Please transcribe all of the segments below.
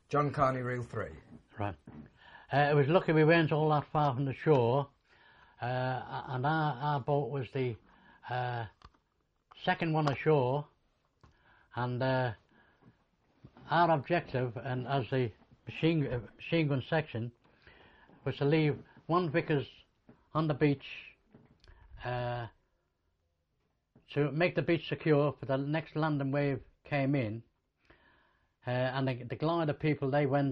John Carney Reel 3. Right. It was lucky we weren't all that far from the shore, and our boat was the second one ashore, and our objective, and as the machine gun section, was to leave one Vickers on the beach to make the beach secure for the next landing wave came in, and the glider people, they went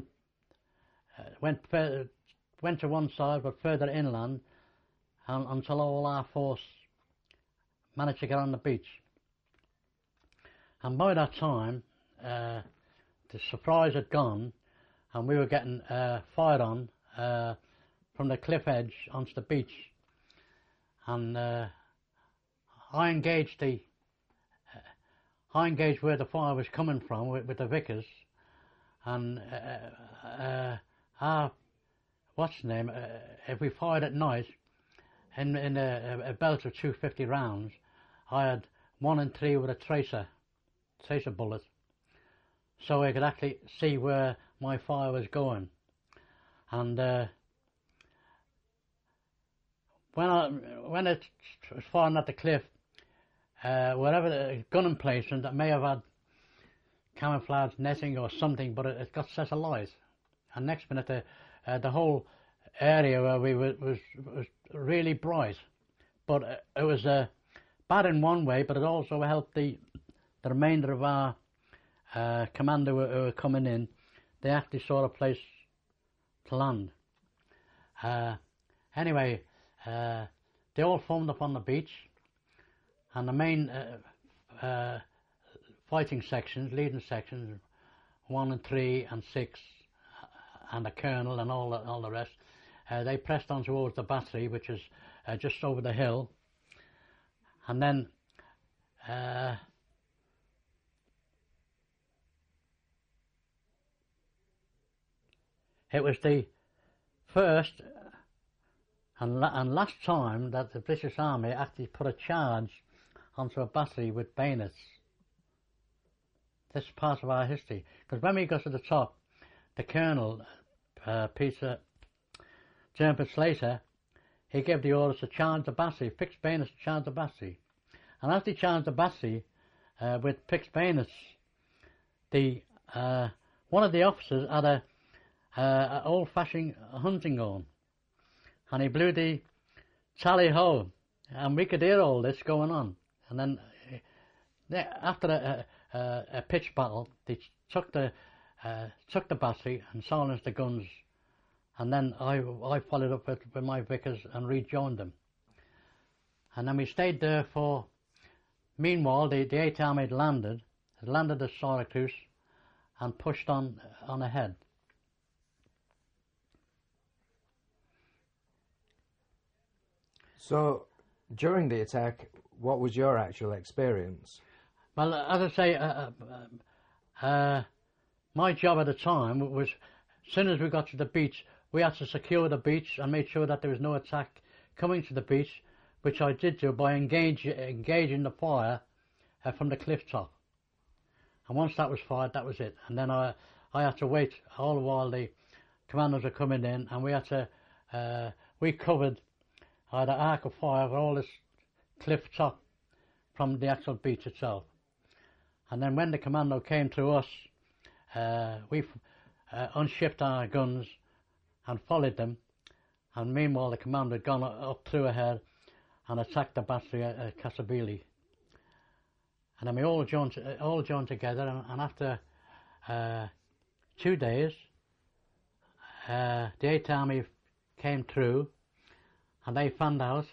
to one side but further inland until all our force managed to get on the beach. And by that time the surprise had gone, and we were getting fired on from the cliff edge onto the beach, and I engaged where the fire was coming from with the Vickers, and if we fired at night in a belt of 250 rounds, I had 1 in 3 with a tracer bullet, so I could actually see where my fire was going. And when it was firing at the cliff, wherever the gun emplacement that may have had camouflage netting or something, but it got set alight, and next minute the whole area where we were was really bright. But it was bad in one way, but it also helped the remainder of our commando who were coming in. They actually saw a place to land. Anyway, they all formed up on the beach, and the main fighting sections, leading sections, 1 and 3 and 6, and the colonel and all the rest, they pressed on towards the battery, which is just over the hill. And then it was the first and last time that the British Army actually put a charge onto a battery with bayonets. This is part of our history, because when we got to the top, the colonel, Peter Jermpet Slater, he gave the orders to charge the battery, fixed bayonets to charge the battery. And as they charged the battery with fixed bayonets, one of the officers had a old-fashioned hunting gun, and he blew the tally-ho, and we could hear all this going on. And then after a pitched battle, they took the battery and silenced the guns, and then I followed up with my Vickers and rejoined them. And then we stayed there for. Meanwhile, the 8th Army had landed at Syracuse and pushed on ahead. So, during the attack, what was your actual experience? Well, as I say, my job at the time was, as soon as we got to the beach, we had to secure the beach and make sure that there was no attack coming to the beach, which I did do by engaging the fire from the cliff top. And once that was fired, that was it. And then I had to wait all the while the commandos were coming in, and we had to, we covered the arc of fire for all this cliff top from the actual beach itself. And then when the commando came to us, we unshipped our guns and followed them, and meanwhile the commando had gone up through ahead and attacked the battery at Casabili. And then we all joined together, and after 2 days, the 8th Army came through, and they found out.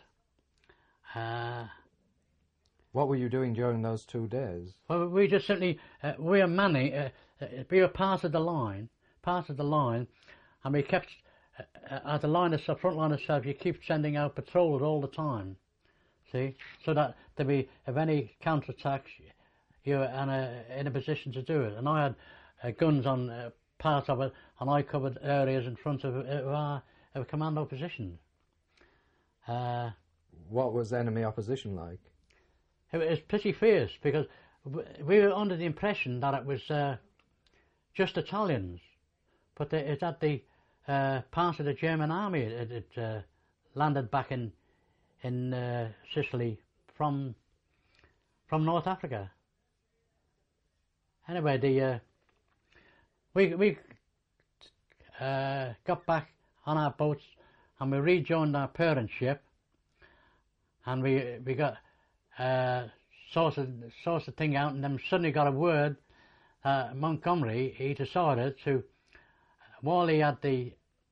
What were you doing during those 2 days? Well, we just simply, we were manning, we were part of the line, and we kept, at the line itself, front line itself, you keep sending out patrols all the time, see, so that there be, if any counterattacks, you're in a position to do it. And I had guns on part of it, and I covered areas in front of our commando positions. What was enemy opposition like? It was pretty fierce, because we were under the impression that it was just Italians, but it's at the part of the German army. It landed back in Sicily from North Africa. Anyway, we got back on our boats and we rejoined our parent ship, and we got sorted the thing out, and then suddenly got a word. Montgomery, he decided to, while he had the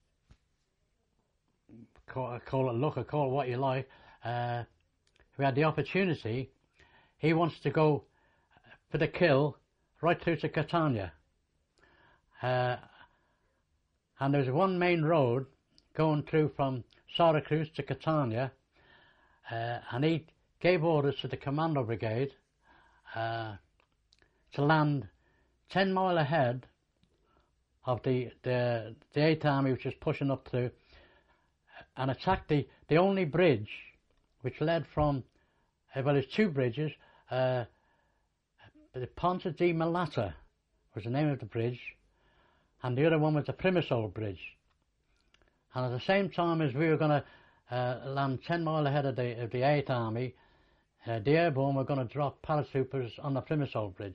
call it luck or call it what you like, we had the opportunity. He wants to go for the kill right through to Catania, and there's one main road going through from Syracuse to Catania, and he gave orders to the Commando Brigade to land 10 miles ahead of the 8th Army, which is pushing up through, and attack the only bridge which led from, well, there's two bridges. The Ponte di Malata was the name of the bridge, and the other one was the Primasole Bridge. And at the same time as we were going to land 10 miles ahead of the 8th Army, the airborne were going to drop paratroopers on the Primasole Bridge.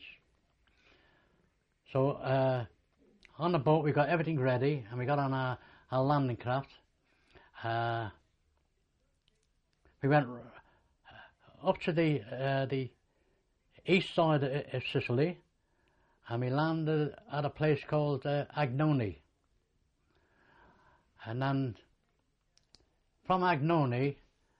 So on the boat we got everything ready, and we got on our landing craft. We went up to the east side of Sicily, and we landed at a place called Agnone. And then from Agnone,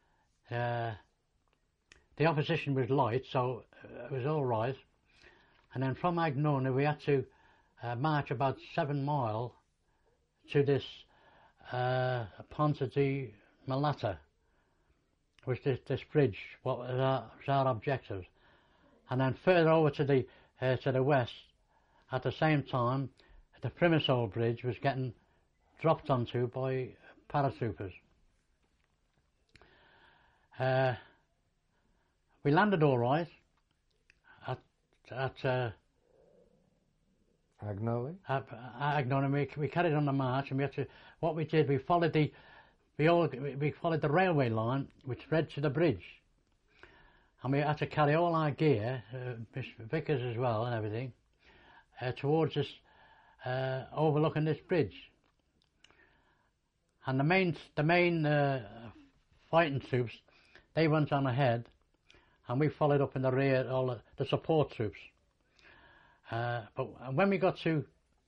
the opposition was light, so it was all right. And then from Agnone we had to march about 7 miles to this Ponte di Malata, which this bridge, what was our objective. And then further over to the west, at the same time, the Primasole Bridge was getting dropped onto by paratroopers. We landed all right at Agnone? Agnone. We carried on the march, and what we did, we followed the railway line which led to the bridge, and we had to carry all our gear, Vickers as well and everything, towards this overlooking this bridge. And the main fighting troops, they went on ahead, and we followed up in the rear, all the support troops. But when we got to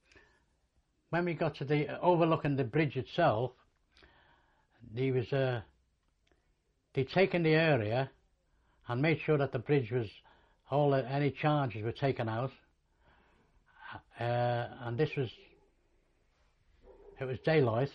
the overlooking the bridge itself, they'd taken the area and made sure that the bridge was any charges were taken out, and it was daylight.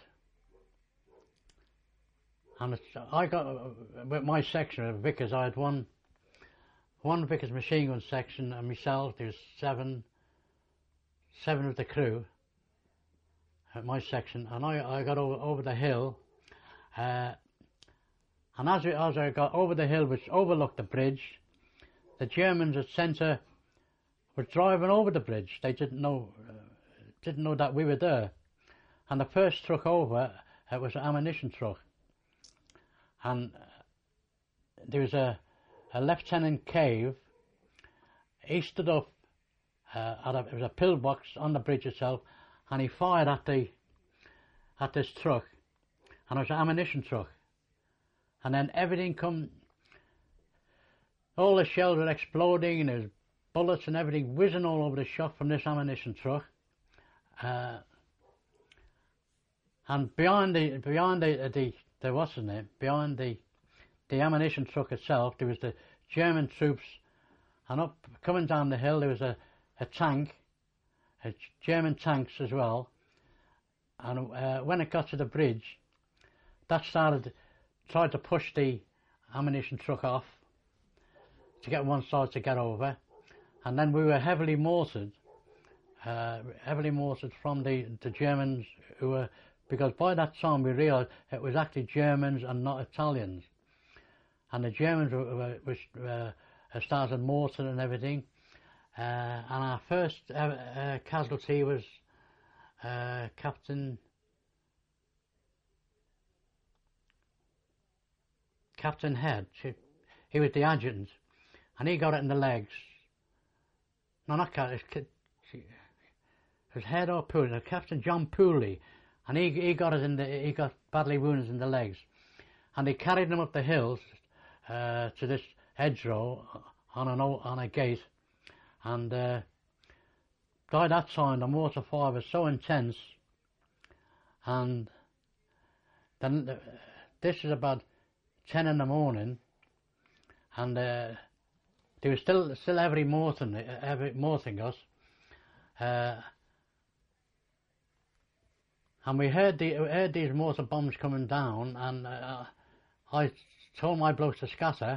And I got, with my section of Vickers, I had one Vickers machine gun section, and myself, there was seven of the crew at my section, and I got over the hill, and as I got over the hill which overlooked the bridge, the Germans at centre were driving over the bridge. They didn't know that we were there, and the first truck over, it was an ammunition truck. And there was a Lieutenant Cave. He stood up it was a pillbox on the bridge itself, and he fired at this truck, and it was an ammunition truck. And then everything all the shells were exploding, and there was bullets and everything whizzing all over the shop from this ammunition truck. And behind behind the ammunition truck itself, there was the German troops, and coming down the hill there was a tank, German tanks as well. And when it got to the bridge, that tried to push the ammunition truck off to get one side to get over, and then we were heavily mortared from the Germans who were, because by that time we realised it was actually Germans and not Italians, and the Germans started mortaring and everything, and our first casualty was Captain Head. He was the adjutant, and he got it in the legs. No, not Captain. It was Head or Pooley. Captain John Pooley, and he got it he got badly wounded in the legs, and they carried him up the hill to this hedgerow on a gate, and by that time the mortar fire was so intense, and then this is about 10 in the morning, and there was still heavy mortaring us, and we heard these mortar bombs coming down, and I told my blokes to scatter,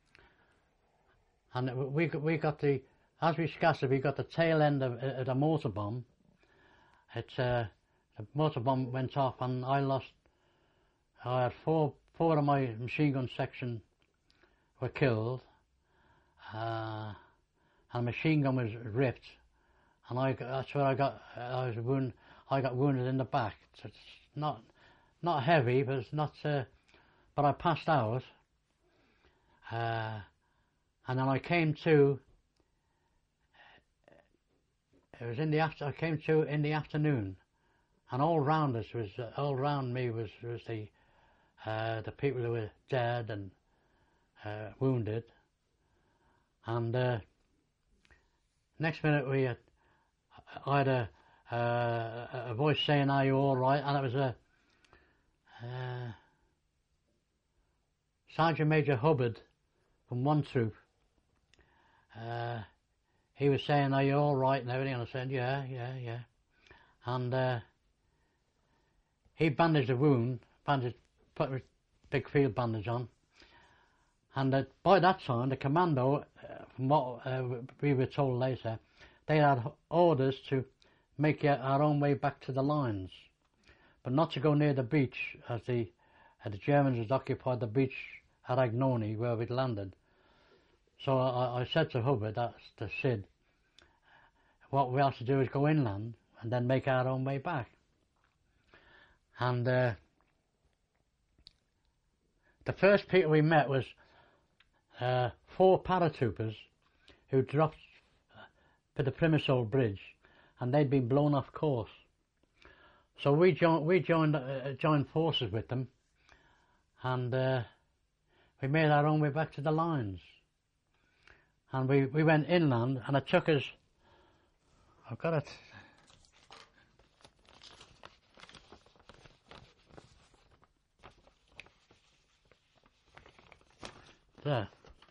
and as we scattered, we got the tail end of the mortar bomb. The mortar bomb went off, and I had four of my machine gun section were killed, and the machine gun was ripped, and that's where I got wounded in the back. So it's not heavy, but it's not. But I passed out, and then I came to. It was I came to in the afternoon, and all round me was the people who were dead and wounded, and next minute I had a voice saying, "Are you all right?" And it was Sergeant Major Hubbard from one troop. He was saying, "Are you all right?" and everything, and I said, yeah. And he bandaged the wound, put a big field bandage on. And by that time, the commando, from what we were told later, they had orders to make our own way back to the lines, but not to go near the beach, as the Germans had occupied the beach at Agnoni, where we'd landed. So I said to Hubbard, that's the Sid, what we have to do is go inland and then make our own way back. And the first people we met was 4 paratroopers who dropped for the Primusol Bridge, and they'd been blown off course. So we joined forces with them, and we made our own way back to the lines. And we went inland, and it took us, I've got it, there.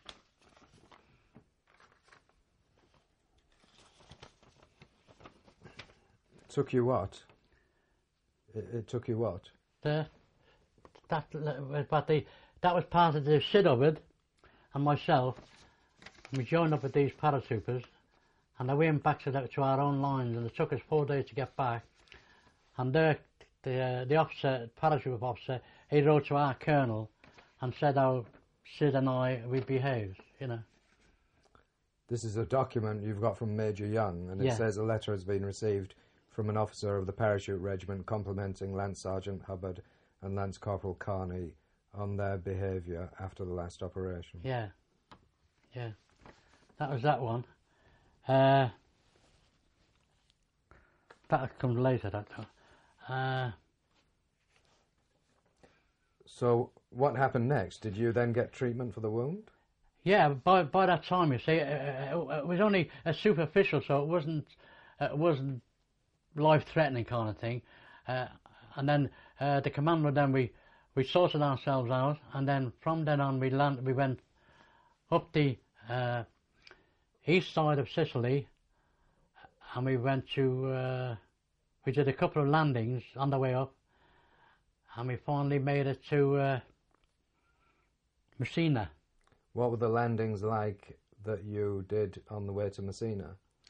Took you what? It took you what? That was part of the Sid Hubbard and myself. We joined up with these paratroopers, and then we went back to our own lines, and it took us 4 days to get back. And the officer, paratrooper officer, he wrote to our colonel and said how Sid and we behaved, you know. This is a document you've got from Major Young, and it says a letter has been received from an officer of the Parachute Regiment complimenting Lance Sergeant Hubbard and Lance Corporal Carney on their behaviour after the last operation. Yeah. That was that one. That comes later, that one. So what happened next? Did you then get treatment for the wound? Yeah, by that time, you see, it was only a superficial, so it wasn't life-threatening kind of thing. And then the commando, then we sorted ourselves out, and then from then on we went up the east side of Sicily, and we went to we did a couple of landings on the way up, and we finally made it to Messina. What were the landings like that you did on the way to Messina?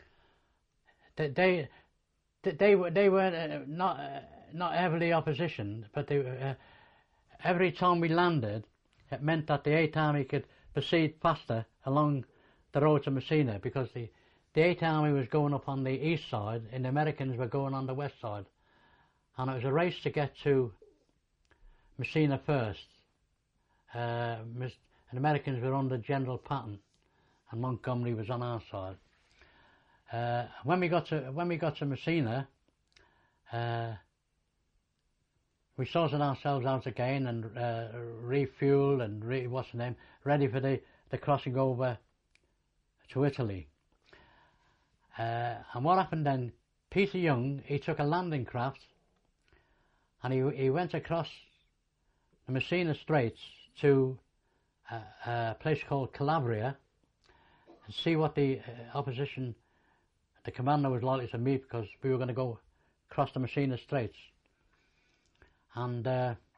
They were not heavily opposition, but every time we landed, it meant that the 8th Army could proceed faster along the road to Messina, because the 8th Army was going up on the east side and the Americans were going on the west side. and it was a race to get to Messina first. The Americans were under General Patton, and Montgomery was on our side. When we got to Messina, we sorted ourselves out again and refueled and ready for the crossing over to Italy. And what happened then? Peter Young, he took a landing craft, and he went across the Messina Straits to a place called Calabria and see what the opposition, the commander was likely to meet, because we were going to go across the Messina Straits. And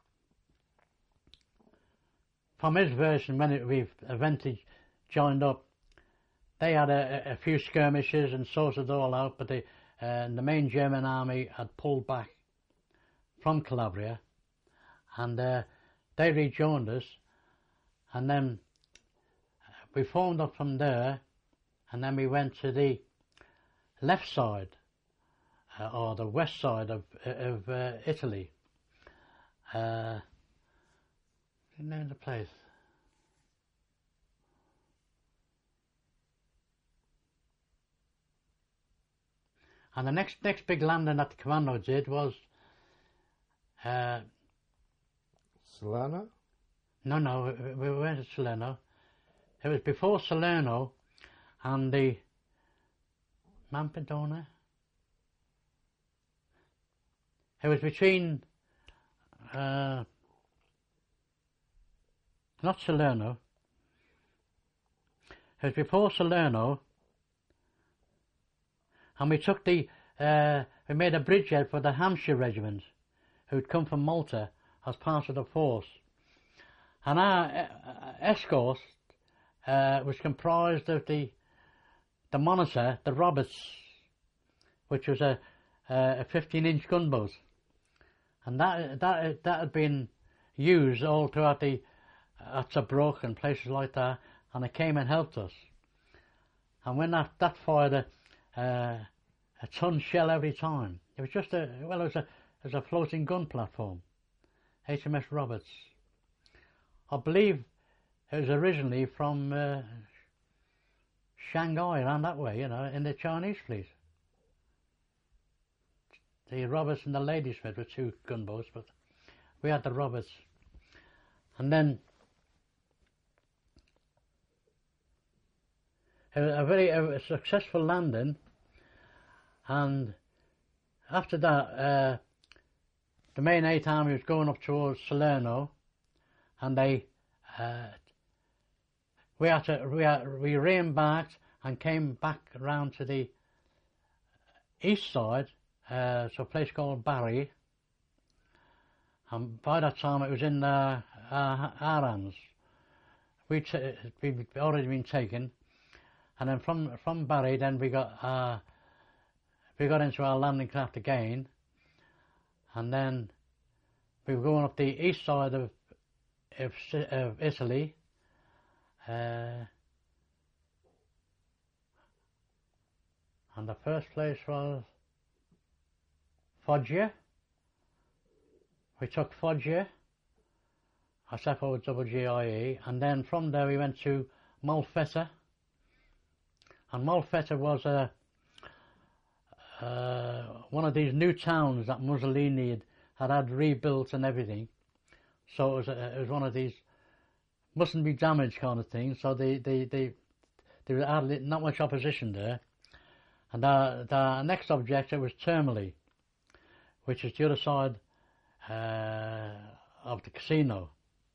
from his version, when we eventually joined up, they had a few skirmishes and sorted it all out, but the main German army had pulled back from Calabria, and they rejoined us, and then we formed up from there, and then we went to the left side, or the west side of Italy. The name of the place. And the next big landing that the commando did was Salerno? No, we weren't at Salerno. It was before Salerno and the Mampedona. It was between not Salerno. It was before Salerno, and we took we made a bridgehead for the Hampshire Regiment, who'd come from Malta as part of the force. And our escort was comprised of the Monitor, the Roberts, which was a 15-inch gunboat, and that had been used all throughout at Tobruk and places like that, and it came and helped us. And when that fired a ton shell every time, it was just it was a floating gun platform, HMS Roberts. I believe it was originally from Shanghai, around that way, in the Chinese fleet. The Roberts and the Ladysmith were two gunboats, but we had the Roberts. And then a very successful landing, and after that the main 8th Army was going up towards Salerno, and we re-embarked and came back around to the east side, to a place called Bari, and by that time it was in our hands. We'd already been taken, and then from Bari, then we got into our landing craft again, and then we were going up the east side of Italy, and the first place was Foggia. We took Foggia, Seppo-GIE, and then from there we went to Molfetta, and Molfetta was one of these new towns that Mussolini had rebuilt and everything. So it was one of these mustn't be damaged kind of things. So there was hardly not much opposition there. And the next objective was Termoli, which is the other side of the casino.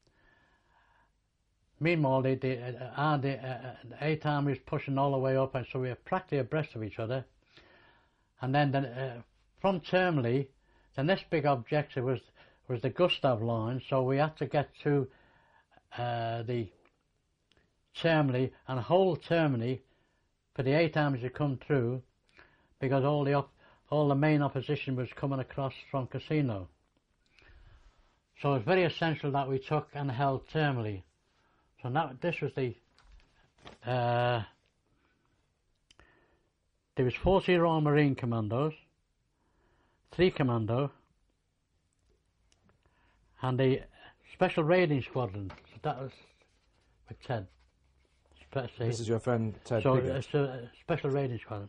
Meanwhile, the 8th Army was pushing all the way up, and so we were practically abreast of each other. And then from Termoli, the next big objective was the Gustav line, so we had to get to the Termoli and hold Termoli for the 8th Army to come through, because all the main opposition was coming across from Cassino. So it was very essential that we took and held Termoli. So now this was there was 40 Royal Marine Commandos, 3 Commando, and the Special Raiding Squadron. So that was with Ted. This is your friend Ted So Piggott. it's a Special Raiding Squadron.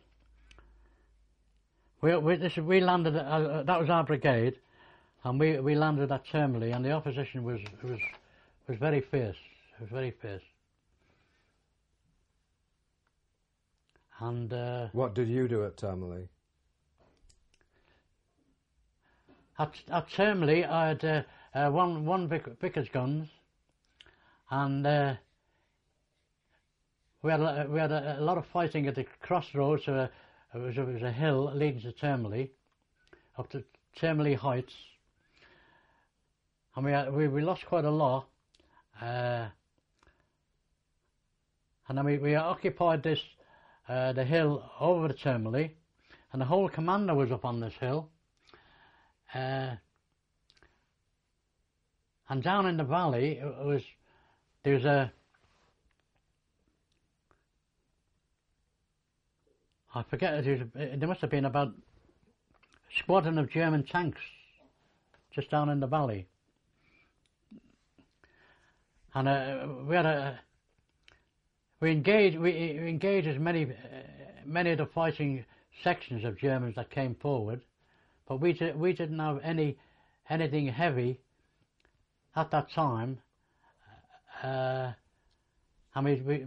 We landed. That was our brigade, and we landed at Termoli, and the opposition was very fierce. It was very fierce. And what did you do at Termoli? At Termoli, I had one Vickers guns, and we had a lot of fighting at the crossroads. It was a hill leading to Termoli, up to Termoli Heights, and we lost quite a lot. And then we occupied this the hill over the Termoli, and the whole commander was up on this hill. And down in the valley, there's a, I forget, there must have been about a squadron of German tanks just down in the valley. And we engaged as many of the fighting sections of Germans that came forward, but we didn't have anything heavy at that time. I mean,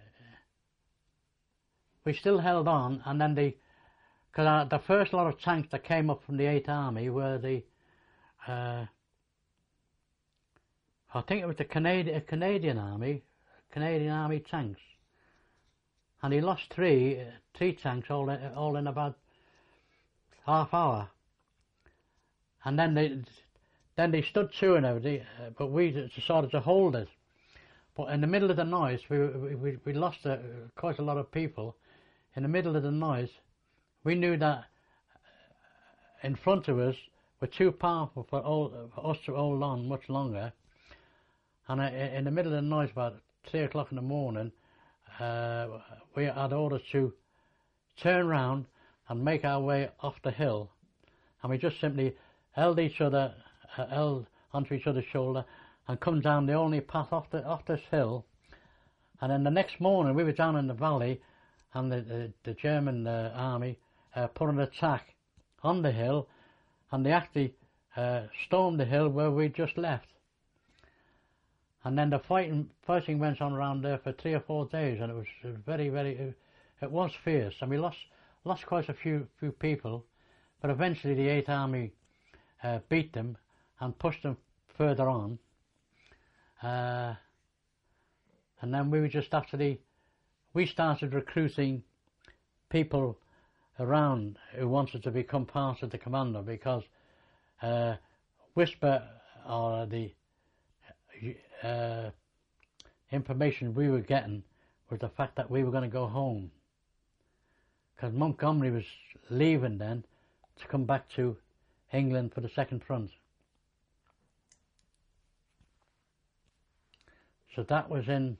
we still held on, and then because the first lot of tanks that came up from the 8th Army were I think it was the Canadian Army tanks, and he lost three tanks all in about half hour, and then they stood to and everything, but we decided to hold it. But in the middle of the night, we lost quite a lot of people. In the middle of the night, we knew that in front of us were too powerful for us to hold on much longer. And in the middle of the night, about 3 o'clock in the morning, we had orders to turn round and make our way off the hill. And we just simply held each other, held onto each other's shoulder, and come down the only path off this hill. And then the next morning, we were down in the valley, and the German army put an attack on the hill, and they actually stormed the hill where we just left. And then the fighting went on around there for 3 or 4 days, and it was very, very, it was fierce, and we lost quite a few people, but eventually the 8th Army beat them and pushed them further on. And then we were just we started recruiting people around who wanted to become part of the commando, because whisper or the information we were getting was the fact that we were going to go home, because Montgomery was leaving then to come back to England for the Second Front. So that was in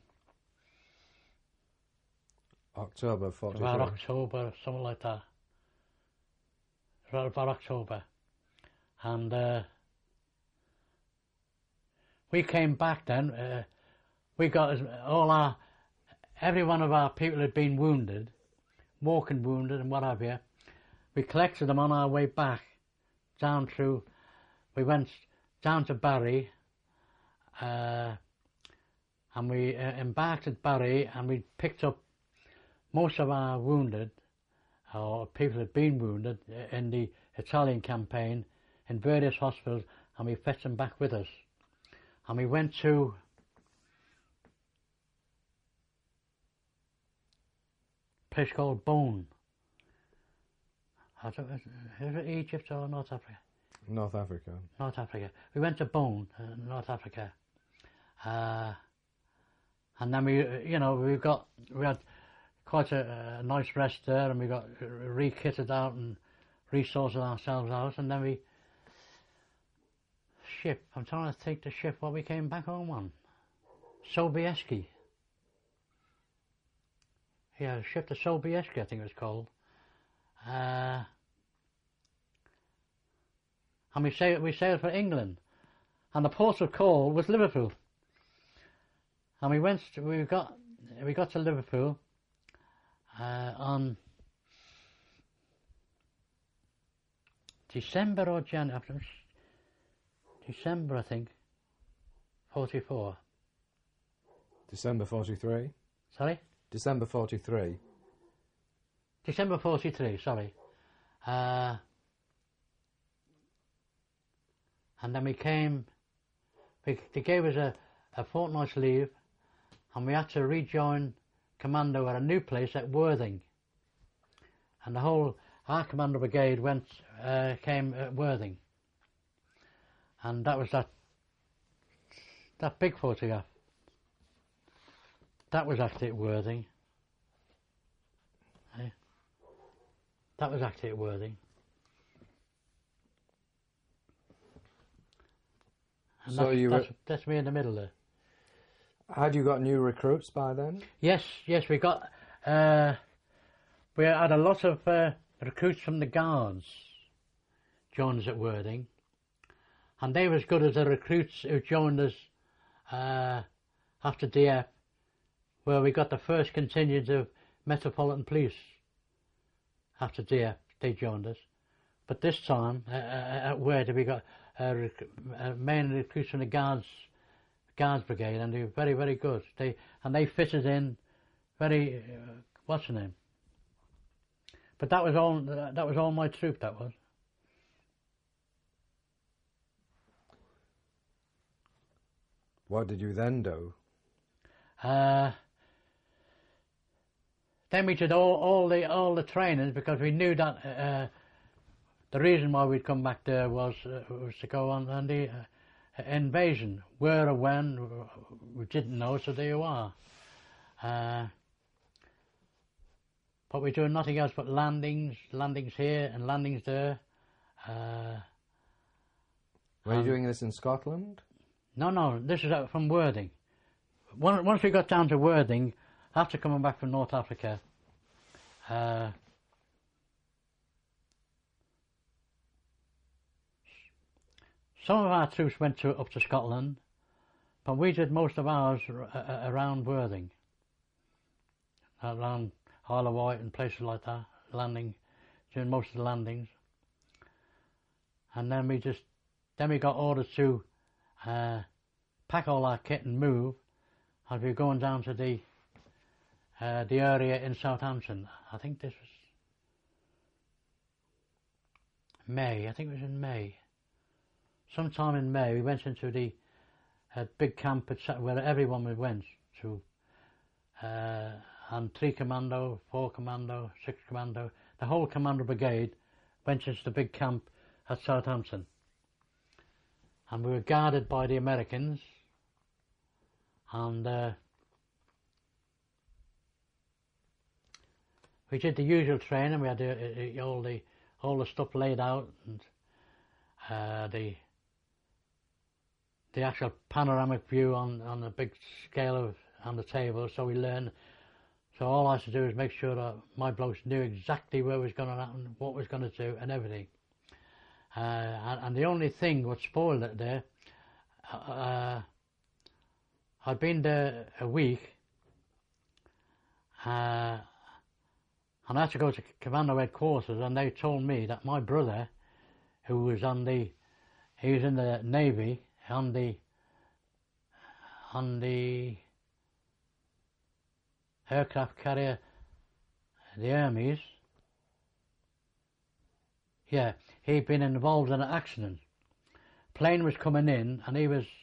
October 43. About October, something like that. Right about October. And we came back then. We got every one of our people had been wounded, walking wounded and what have you. We collected them on our way back we went down to Barry, and we embarked at Barry, and we picked up most of our wounded, or people had been wounded in the Italian campaign in various hospitals, and we fetched them back with us. And we went to a place called Bone. Is it Egypt or North Africa? North Africa. North Africa. We went to Bone, North Africa. And then we had quite a nice rest there, and we got re-kitted out and resourced ourselves out, and then I'm trying to think the ship what we came back home on. Sobieski. Yeah, the ship to Sobieski, I think it was called. And we sailed for England. and the port of call was Liverpool. And we got to Liverpool on December or January, December I think, 44. December 43? Sorry? December 43. December 43, sorry. And then we came, they gave us a fortnight's leave, and we had to rejoin commando at a new place at Worthing. And our commando brigade came at Worthing. And that was that big photograph. That was actually at Worthing. That was actually at Worthing. And so that's me in the middle there. Had you got new recruits by then? Yes, we got. We had a lot of recruits from the Guards joined us at Worthing, and they were as good as the recruits who joined us after DF, where we got the first contingent of Metropolitan Police. After DF, they joined us, but this time at Worthing we got main recruits from the Guards Brigade, and they were very, very good. They fitted in very. What's the name? But that was all my troop. That was. What did you then do? Then we did all the trainings, because we knew that the reason why we'd come back there was to go on the invasion. Where or when, we didn't know, so there you are. But we're doing nothing else but landings here and landings there. Were you doing this in Scotland? No, this is from Worthing. Once we got down to Worthing, after coming back from North Africa, some of our troops went up to Scotland, but we did most of ours around Worthing, around Isle of Wight and places like that, doing most of the landings. And then we got orders to pack all our kit and move, as we were going down to the area in Southampton. I think this was May. I think it was in May. Sometime in May, we went into the big camp where everyone went to, and 3 Commando, 4 Commando, 6 Commando, the whole Commando Brigade went into the big camp at Southampton. And we were guarded by the Americans, and we did the usual training. We had all the stuff laid out, and the actual panoramic view on the big scale on the table. So we learned. So all I had to do was make sure that my blokes knew exactly where was going to happen, what was going to do, and everything. And the only thing what spoiled it there, I'd been there a week, and I had to go to Commando headquarters, and they told me that my brother, who was he was in the Navy on the aircraft carrier, the Hermes. Yeah, he'd been involved in an accident. Plane was coming in, and he was,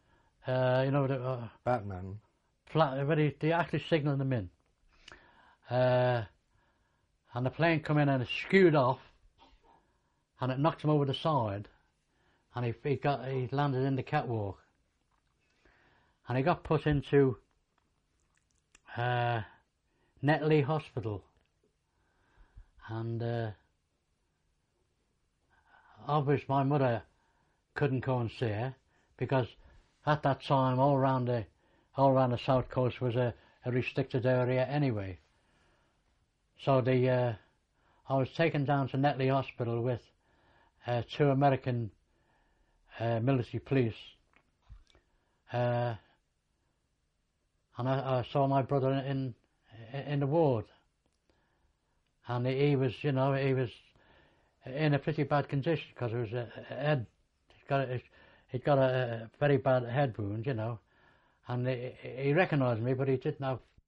Batman. They actually signalled him in. And the plane come in and it skewed off, and it knocked him over the side, and he landed in the catwalk, and he got put into Netley Hospital, and obviously my mother couldn't go and see her, because at that time all around the south coast was a restricted area anyway. So I was taken down to Netley Hospital with 2 American military police and I saw my brother in the ward, and he was, you know, he was in a pretty bad condition because it was a head. He'd got a very bad head wound, you know, and he recognised me, but he didn't have